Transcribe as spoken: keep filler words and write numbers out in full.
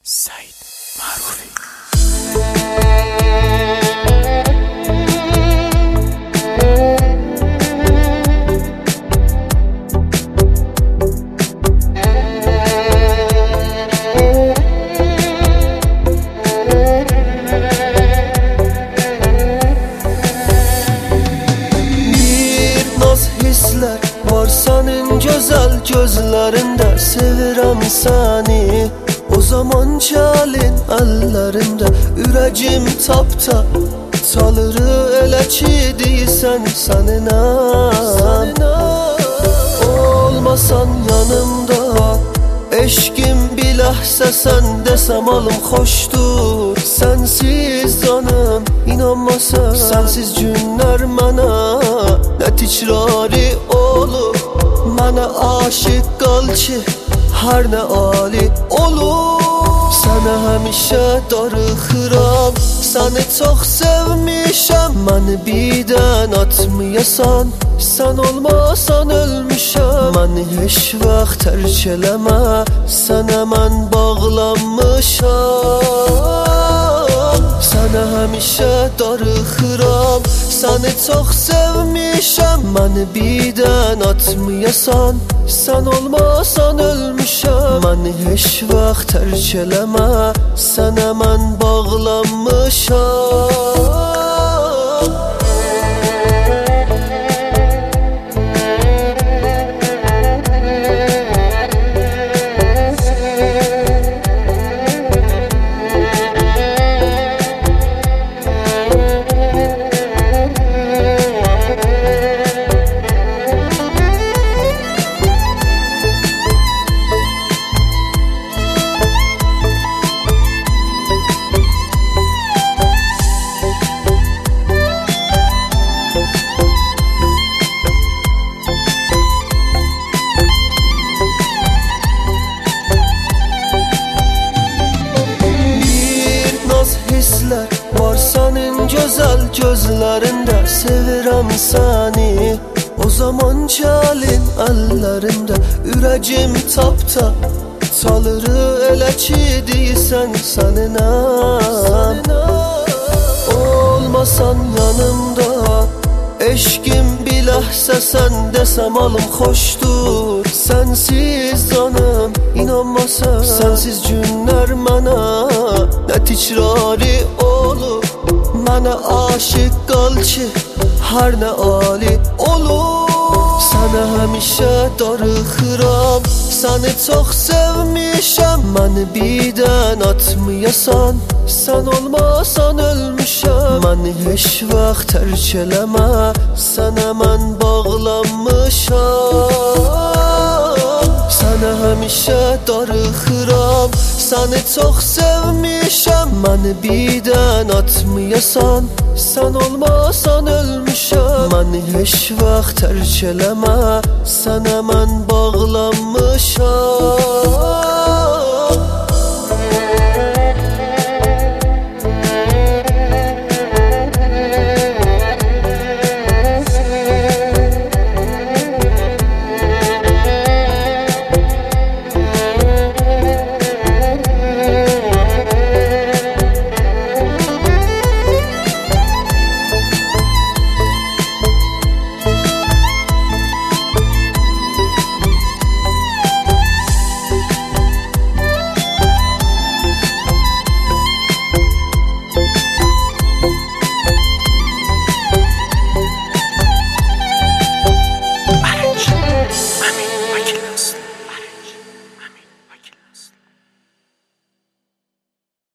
سعید معروفی. Var senin güzel gözlerinde, sevirəm seni. O zaman çalın ellerinde, ürəcim tapta çalırı elə ki deysən səninə. Olmasan yanımda, eşkim biləhsə sən desəm alım xoşdur. Sensiz canım inanmasan, sensiz günlər mənə nə tikrari olur. Mənə aşıq qal ki hər nə ali olur. Sənə həmişə darıxıram, səni çox sevmişəm. Məni birdən atmayasan, sən olmasan ölmüşəm. Məni heç vaxt tərk eləmə, sənə mən bağlanmışam. Sənə həmişə darıxıram, səni çox sevmişəm. Məni birdən atmayasan, sən olmasan ölmüşəm. Məni heç vaxt tərk eləmə, sənə mən bağlanmışam. Var senin güzel gözlerinde, sevirəm seni. O zaman çalın ellerinde, ürəcim tapta çalırı elə ki deysən səninə. Olmasan yanımda, eşkim biləhsə sən desəm alım xoşdur. Sensiz canım inanmasan, sensiz günlər mənə nə tikrari olur. Mənə aşıq qal ki hər nə ali olur. Sənə həmişə darıxıram, səni çox sevmişəm. Məni birdən atmayasan, sən olmasan ölmüşəm. Məni heç vaxt tərk eləmə, sənə mən bağlanmışam. Sənə həmişə darıxıram, səni çox sevmişəm. Məni birdən atmayasan, sən olmasan ölmüşəm. Məni heç vaxt tərk eləmə, sənə mən bağlanmışam.